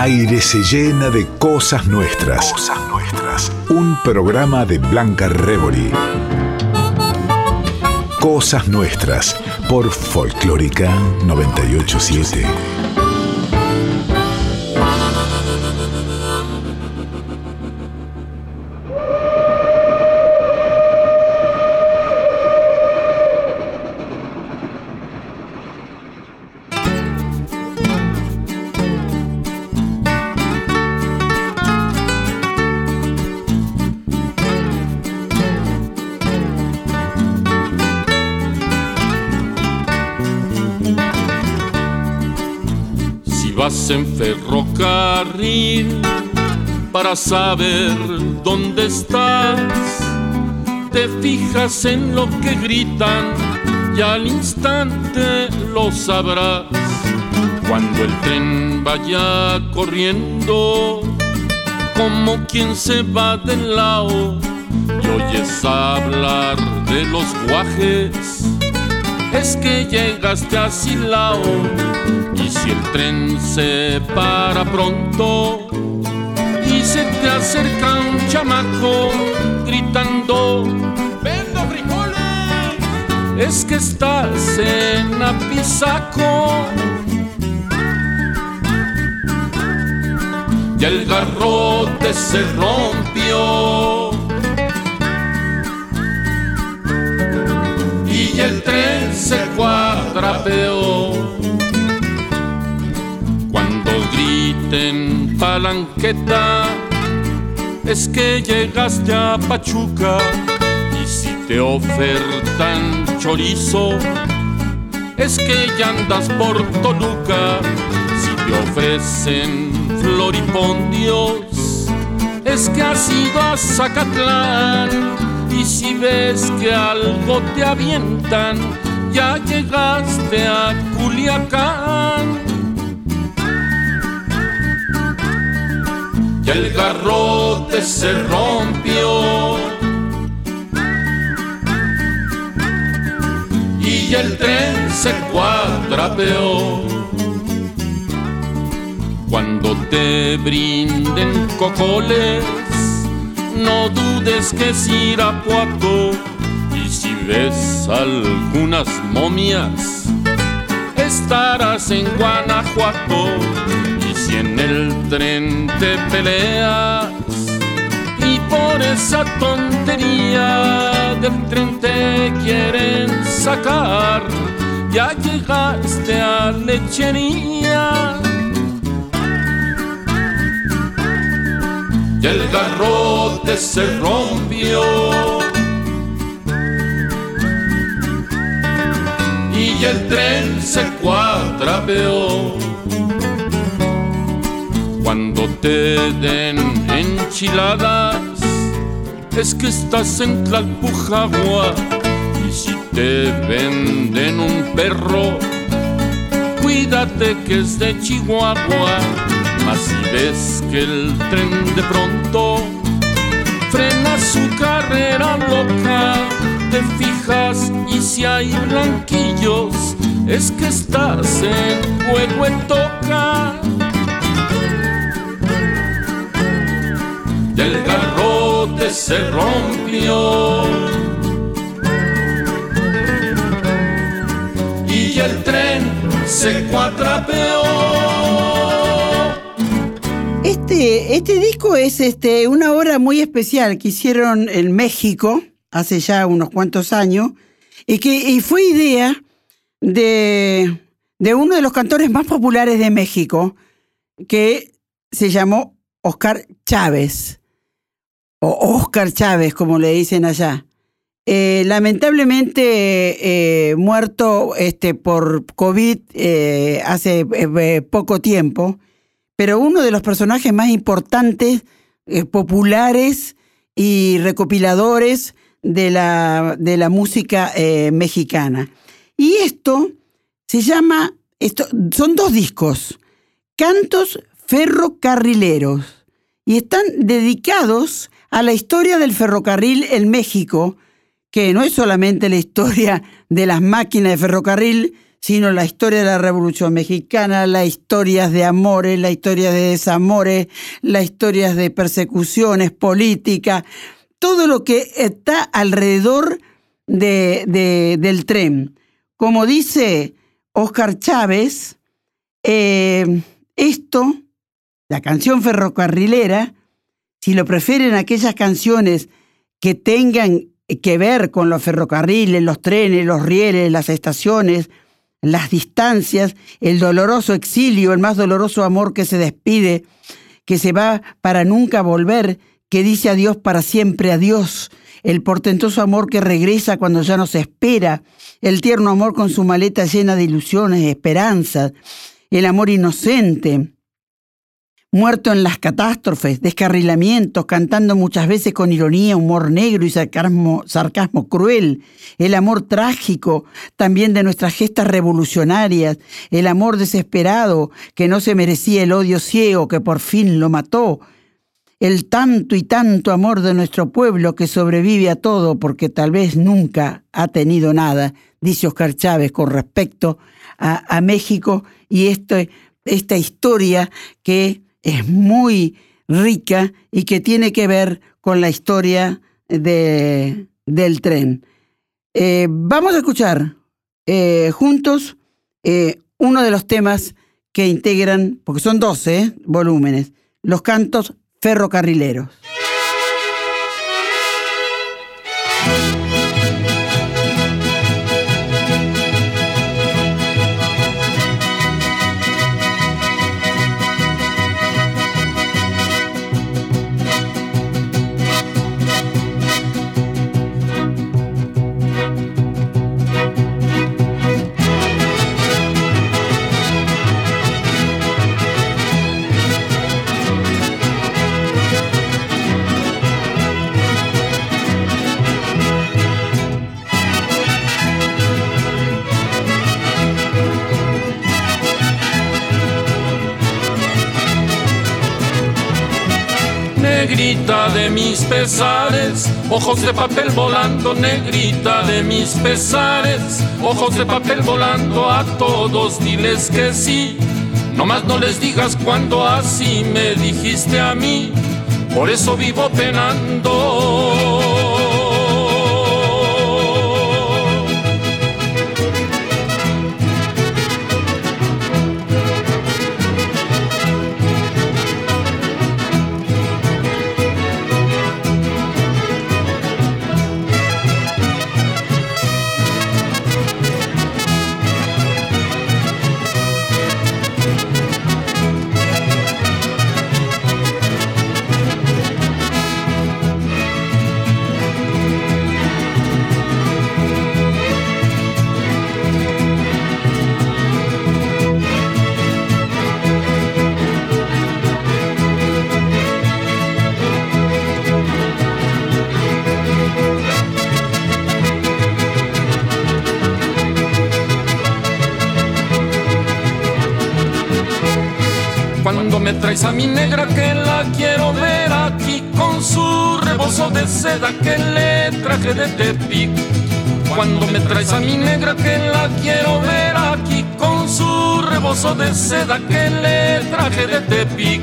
Aire se llena de cosas nuestras. Cosas nuestras. Un programa de Blanca Rebori. Cosas nuestras por Folclórica 987. Vas en ferrocarril para saber dónde estás. Te fijas en lo que gritan y al instante lo sabrás. Cuando el tren vaya corriendo como quien se va del lado y oyes hablar de los guajes, es que llegaste a Silao. Y si el tren se para pronto y se te acerca un chamaco gritando ¡vendo frijoles!, es que estás en Apizaco. Y el garrote se rompió y el tren se cuadrapeó. Cuando griten palanqueta, es que llegaste a Pachuca. Y si te ofertan chorizo, es que ya andas por Toluca. Si te ofrecen floripondios, es que has ido a Zacatlán. Y si ves que algo te avientan, ya llegaste a Culiacán. Y el garrote se rompió y el tren se cuadrapeó. Cuando te brinden cocoles, no dudes que es Irapuato. Y si ves algunas momias, estarás en Guanajuato. Si en el tren te peleas y por esa tontería del tren te quieren sacar, ya llegaste a Lechería. Y el garrote se rompió y el tren se cuadrapeó. Cuando te den enchiladas, es que estás en Tlalpujagua. Y si te venden un perro, cuídate que es de Chihuahua. Mas si ves que el tren de pronto frena su carrera loca, te fijas y si hay blanquillos, es que estás en Huehuetoca. Y el garrote se rompió y el tren se cuadrapeó. Este disco es una obra muy especial que hicieron en México hace ya unos cuantos años y fue idea de uno de los cantores más populares de México, que se llamó Oscar Chávez. O Oscar Chávez, como le dicen allá. Lamentablemente muerto por COVID hace poco tiempo, pero uno de los personajes más importantes, populares y recopiladores de la música mexicana. Y esto se llama, son 2 discos, Cantos Ferrocarrileros, y están dedicados a la historia del ferrocarril en México, que no es solamente la historia de las máquinas de ferrocarril, sino la historia de la Revolución Mexicana, las historias de amores, las historias de desamores, las historias de persecuciones políticas, todo lo que está alrededor del tren. Como dice Óscar Chávez, esto, la canción ferrocarrilera, si lo prefieren aquellas canciones que tengan que ver con los ferrocarriles, los trenes, los rieles, las estaciones, las distancias, el doloroso exilio, el más doloroso amor que se despide, que se va para nunca volver, que dice adiós para siempre adiós, el portentoso amor que regresa cuando ya no se espera, el tierno amor con su maleta llena de ilusiones, esperanzas, el amor inocente, muerto en las catástrofes, descarrilamientos, cantando muchas veces con ironía, humor negro y sarcasmo cruel, el amor trágico también de nuestras gestas revolucionarias, el amor desesperado que no se merecía el odio ciego que por fin lo mató, el tanto y tanto amor de nuestro pueblo que sobrevive a todo porque tal vez nunca ha tenido nada, dice Óscar Chávez con respecto a México y esta historia que es muy rica y que tiene que ver con la historia del tren. Vamos a escuchar juntos uno de los temas que integran, porque son 12 volúmenes, los cantos ferrocarrileros. Negrita de mis pesares, ojos de papel volando, negrita de mis pesares, ojos de papel volando, a todos diles que sí, nomás no les digas cuando así me dijiste a mí, por eso vivo penando. Cuando me traes a mi negra que la quiero ver aquí con su rebozo de seda que le traje de Tepic. Cuando me traes a mi negra que la quiero ver aquí con su rebozo de seda que le traje de Tepic.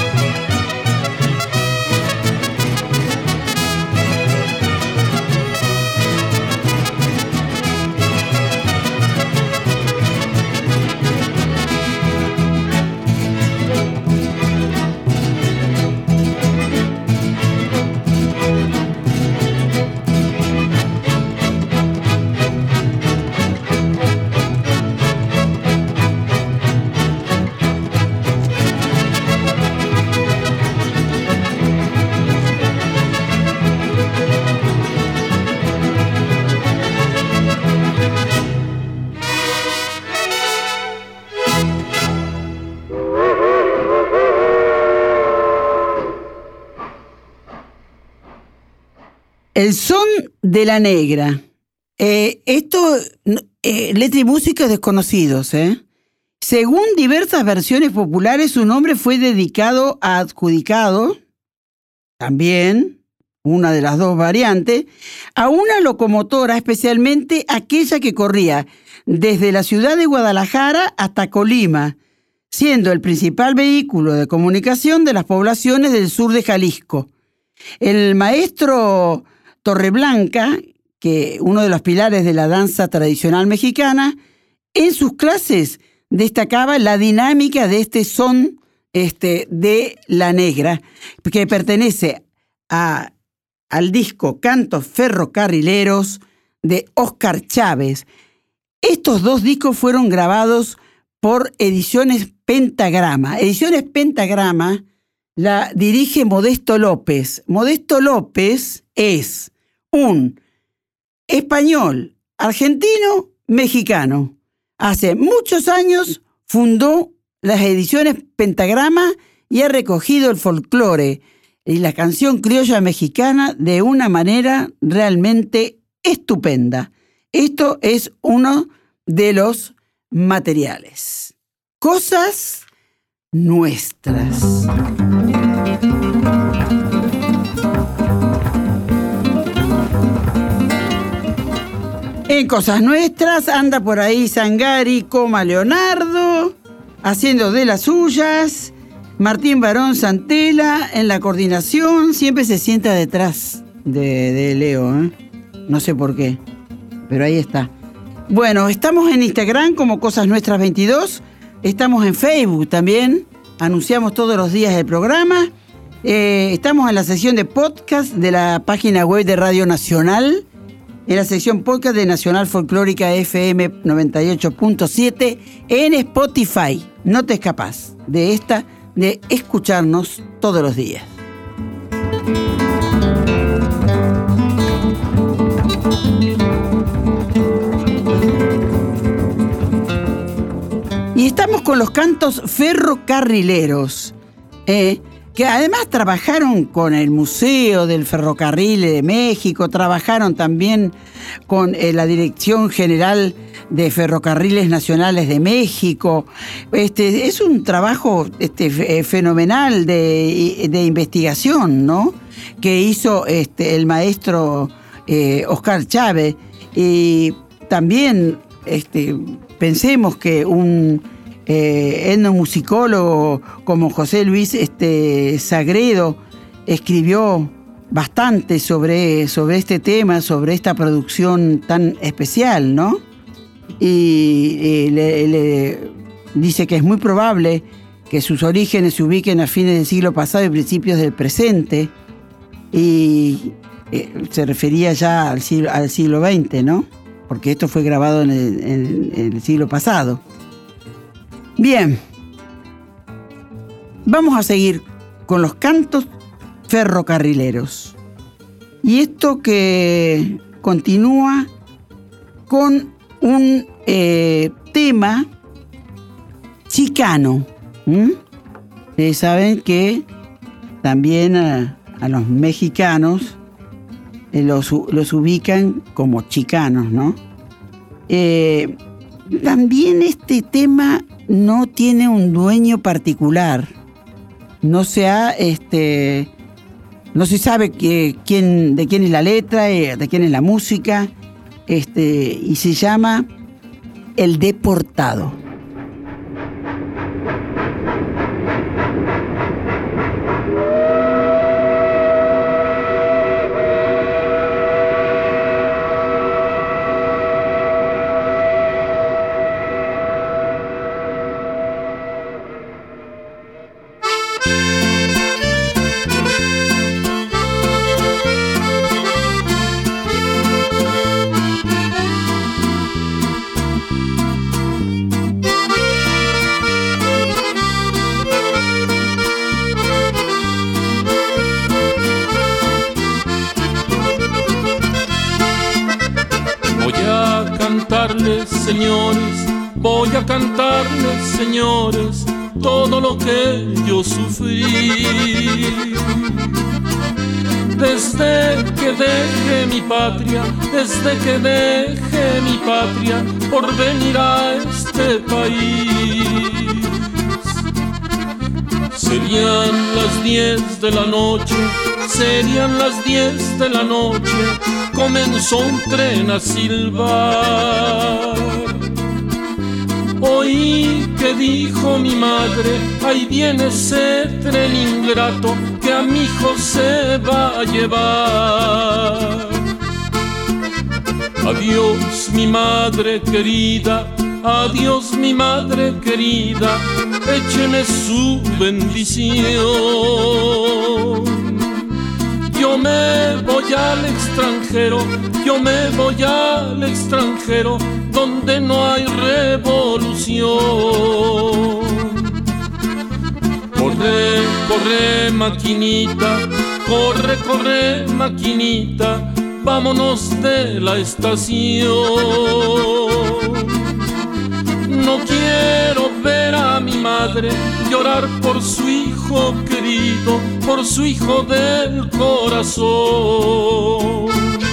El son de la negra. Esto, letra y música desconocidos, Según diversas versiones populares, su nombre fue adjudicado también una de las dos variantes, a una locomotora, especialmente aquella que corría desde la ciudad de Guadalajara hasta Colima, siendo el principal vehículo de comunicación de las poblaciones del sur de Jalisco. El maestro Torreblanca, que uno de los pilares de la danza tradicional mexicana, en sus clases destacaba la dinámica de este son de la negra, que pertenece al disco Cantos Ferrocarrileros de Óscar Chávez. Estos dos discos fueron grabados por Ediciones Pentagrama. Ediciones Pentagrama la dirige Modesto López. Modesto López es un español, argentino, mexicano. Hace muchos años fundó las Ediciones Pentagrama y ha recogido el folclore y la canción criolla mexicana de una manera realmente estupenda. Esto es uno de los materiales. Cosas nuestras. En Cosas Nuestras anda por ahí Sangari, Coma Leonardo, haciendo de las suyas. Martín Barón Santela en la coordinación, siempre se sienta detrás de Leo, ¿eh? No sé por qué, pero ahí está. Bueno, estamos en Instagram como Cosas Nuestras 22, estamos en Facebook también, anunciamos todos los días el programa, estamos en la sección de podcast de la página web de Radio Nacional, en la sección podcast de Nacional Folclórica FM 98.7 en Spotify. No te escapas de escucharnos todos los días. Y estamos con los cantos ferrocarrileros, que además trabajaron con el Museo del Ferrocarril de México, trabajaron también con la Dirección General de Ferrocarriles Nacionales de México. Es un trabajo fenomenal de investigación, ¿no?, que hizo el maestro Óscar Chávez. Y también pensemos que un etnomusicólogo como José Luis Sagredo escribió bastante sobre este tema, sobre esta producción tan especial, ¿no? Y le dice que es muy probable que sus orígenes se ubiquen a fines del siglo pasado y principios del presente, y se refería ya al siglo XX, ¿no? Porque esto fue grabado en el siglo pasado. Bien, vamos a seguir con los cantos ferrocarrileros. Y esto que continúa con un tema chicano. Ustedes saben que también a los mexicanos los ubican como chicanos, ¿no? También este tema no tiene un dueño particular. No se sabe de quién es la letra, de quién es la música, y se llama El Deportado. Señores, voy a cantarles, señores, todo lo que yo sufrí. Desde que dejé mi patria, por venir a este país. Serían las 10 de la noche, serían las 10 de la noche, comenzó un tren a silbar. Oí que dijo mi madre: ahí viene ese tren ingrato que a mi hijo se va a llevar. Adiós mi madre querida, adiós mi madre querida, écheme su bendición. Yo me voy al extranjero, yo me voy al extranjero, donde no hay revolución. Corre, corre maquinita, corre, corre maquinita, vámonos de la estación. No quiero ver a mi madre llorar por su hijo querido, por su hijo del corazón.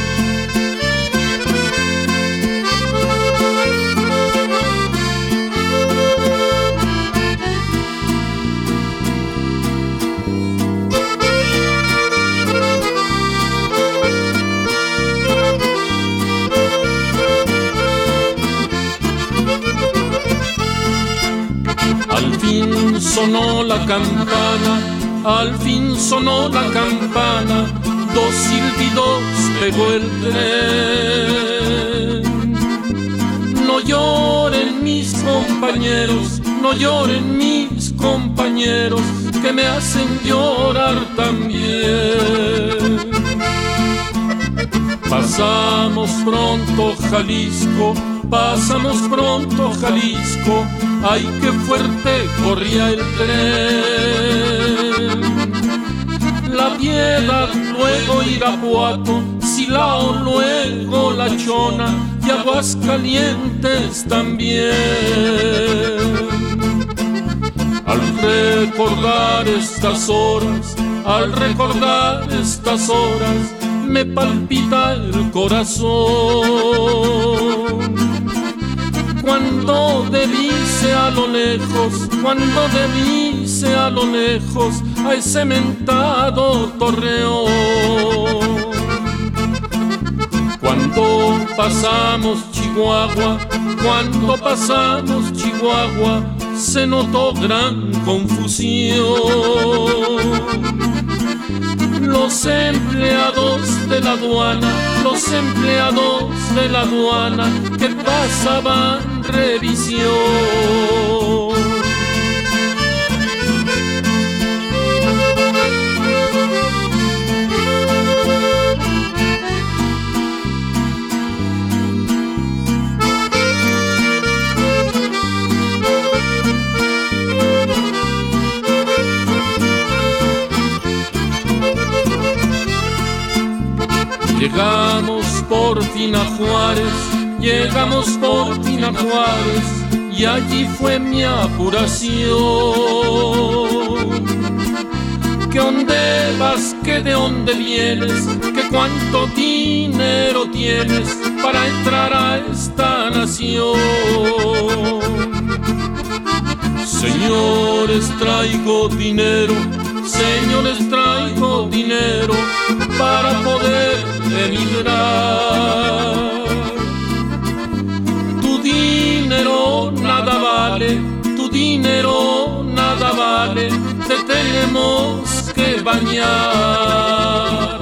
Al fin sonó la campana, al fin sonó la campana, dos silbidos pegó el tren. No lloren mis compañeros, no lloren mis compañeros, que me hacen llorar también. Pasamos pronto Jalisco, pasamos pronto Jalisco, ay qué fuerte corría el tren. La Piedad, luego Irapuato, Silao, luego La Chona y Aguascalientes también. Al recordar estas horas, al recordar estas horas, me palpita el corazón. Cuando divise a lo lejos, cuando divise a lo lejos a ese mentado Torreón. Cuando pasamos Chihuahua, cuando pasamos Chihuahua, se notó gran confusión. Los empleados de la aduana, los empleados de la aduana que pasaban revisión. Llegamos por fin a Juárez, llegamos por fin a Juárez, y allí fue mi apuración. ¿Que dónde vas? ¿Que de dónde vienes? ¿Que cuánto dinero tienes para entrar a esta nación? Señores, traigo dinero, señores, traigo dinero para poder emigrar. Tu dinero nada vale, tu dinero nada vale, te tenemos que bañar.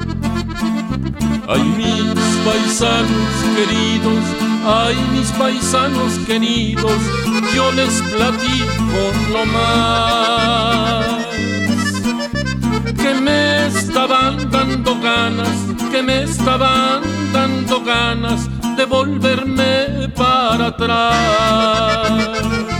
Ay, mis paisanos queridos, ay, mis paisanos queridos, yo les platico no más. Que me estaban dando ganas, que me estaban dando ganas de volverme para atrás.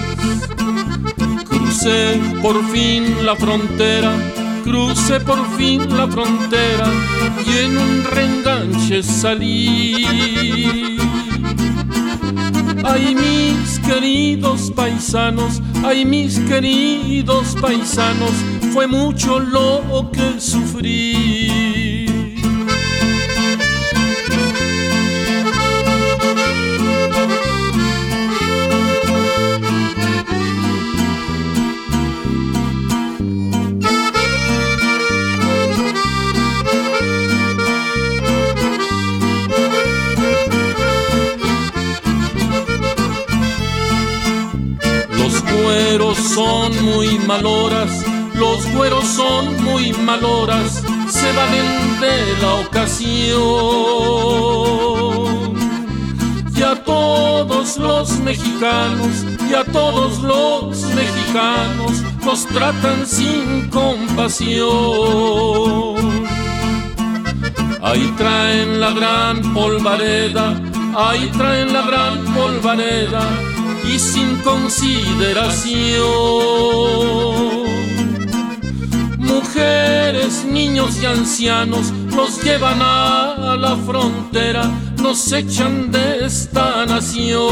Crucé por fin la frontera, crucé por fin la frontera y en un reenganche salí. Ay, mis queridos paisanos, ay, mis queridos paisanos, fue mucho lo que sufrí. son muy maloras, los güeros son muy maloras, se valen de la ocasión. Y a todos los mexicanos, y a todos los mexicanos, los tratan sin compasión. Ahí traen la gran polvareda, ahí traen la gran polvareda, y sin consideración. Mujeres, niños y ancianos los llevan a la frontera, nos echan de esta nación.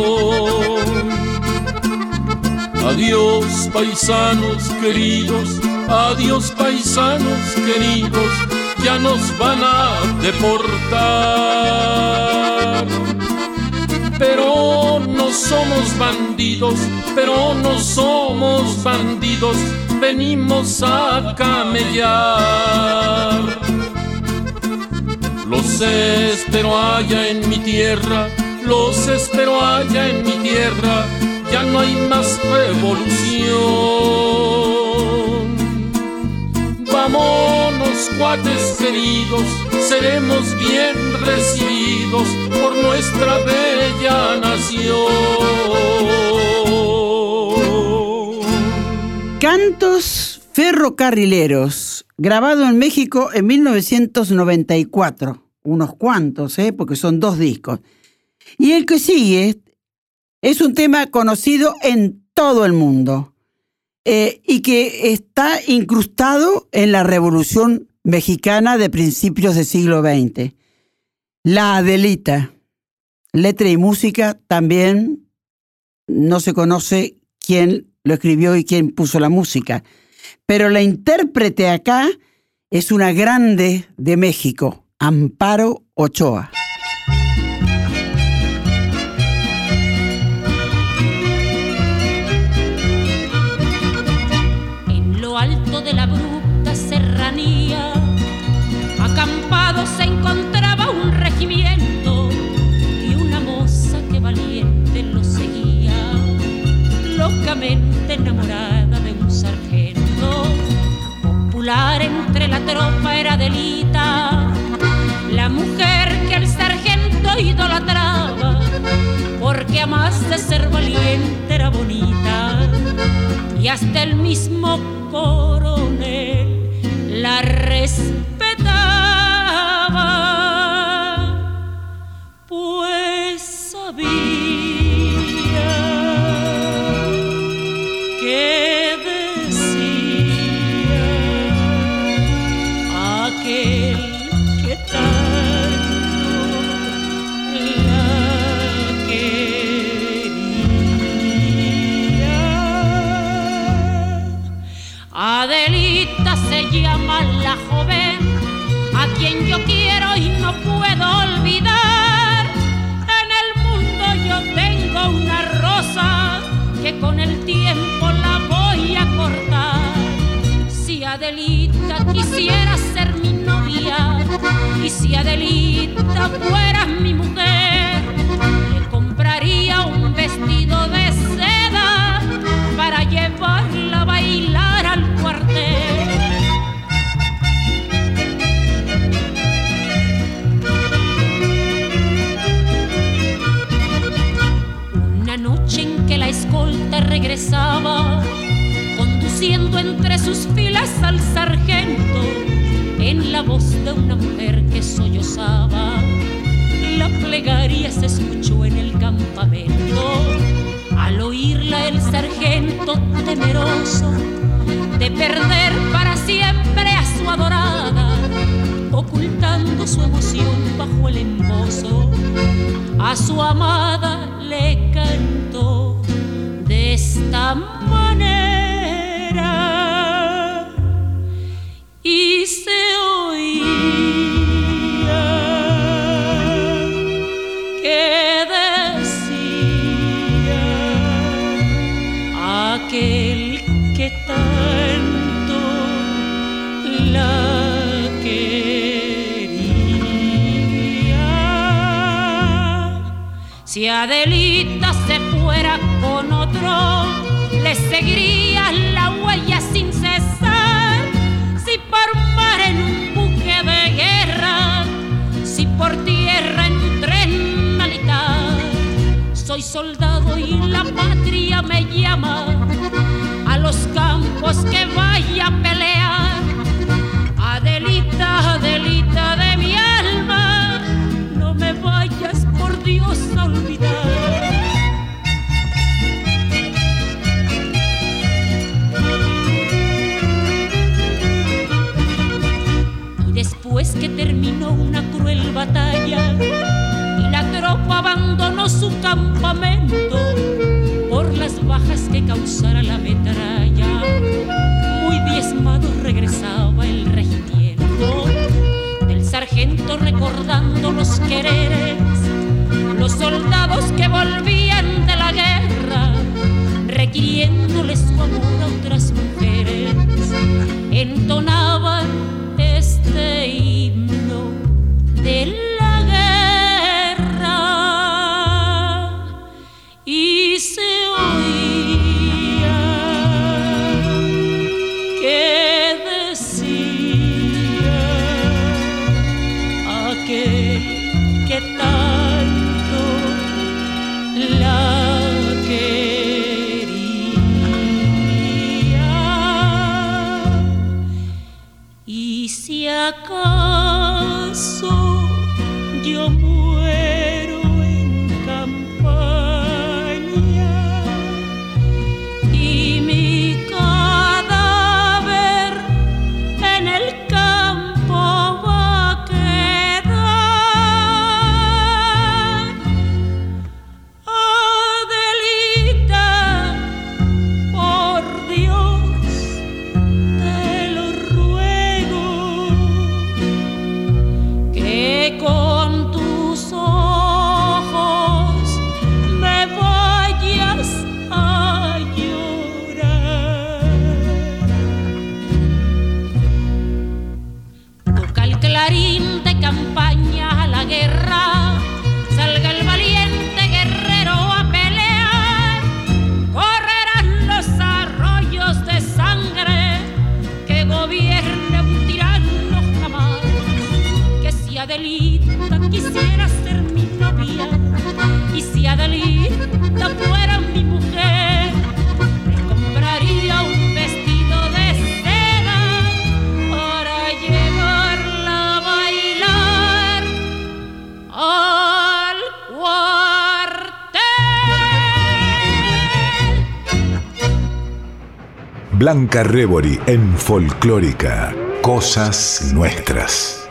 Adiós paisanos queridos, adiós paisanos queridos, ya nos van a deportar. Pero no somos bandidos, pero no somos bandidos, venimos a camellar. Los espero allá en mi tierra, los espero allá en mi tierra, ya no hay más revolución. Vámonos, cuates queridos, seremos bien recibidos por nuestra bella nación. Cantos ferrocarrileros, grabado en México en 1994. Unos cuantos, porque son 2 discos. Y el que sigue es un tema conocido en todo el mundo y que está incrustado en la Revolución Mexicana de principios del siglo XX. La Adelita. Letra y música también no se conoce quién lo escribió y quién puso la música. Pero la intérprete acá es una grande de México, Amparo Ochoa. En lo alto de la abrupta serranía, acampado se encontraba un regimiento y una moza que valiente lo seguía, locamente enamorada de un sargento. Popular entre la tropa era Adelita, la mujer que el sargento idolatraba, porque a más de ser valiente era bonita, y hasta el mismo coronel la respetaba, pues sabía que decía aquel que tanto la quería. Adelita se llama la joven a quien yo quiero y no puedo olvidar. En el mundo yo tengo una rosa que con el tiempo la voy a cortar. Si Adelita quisiera ser mi novia y si Adelita fuera mi mujer, le compraría un vestido de seda para llevarla a bailar al cuartel. Una noche en que la escolta regresaba, conduciendo entre sus filas al sargento, en la voz de una mujer que sollozaba, la plegaria se escuchó en el campamento. Al oírla el sargento, temeroso de perder para siempre a su adorada, ocultando su emoción bajo el embozo, a su amada le cantó de esta manera y se oía que decía aquel que tanto la quería. Si Adelita se fuera con otro, le seguiría la huella sin cesar. Si por mar en un buque de guerra, si por tierra en un tren militar, soy soldado y la patria me llama a los campos que vaya a pelear. Adelita, Adelita de mi alma, no me vayas por Dios a olvidar. Y después que terminó una cruel batalla y la tropa abandonó su campamento por las bajas que causara la metralla, muy diezmado regresaba el regimiento del sargento recordando los quereres. Los soldados que volvían de la guerra requiriéndole su amor a otras mujeres, entonaban este himno de la guerra y se oía que decía aquel que tanto la quería. Y si acaso yo muero en campaña y mi cadáver en el campo va a quedar, Adelita, por Dios te lo ruego, que con tus ojos me vayas a llorar. Toca el clarín de campaña a la guerra, salga el valiente guerrero a pelear. Correrán los arroyos de sangre, que gobierne un tirano jamás. Que si Adelita quisiera ser mi novia y si Adelita fuera mi mujer, le compraría un vestido de seda para llevarla a bailar al cuartel. Blanca Rebori en Folclórica. Cosas nuestras.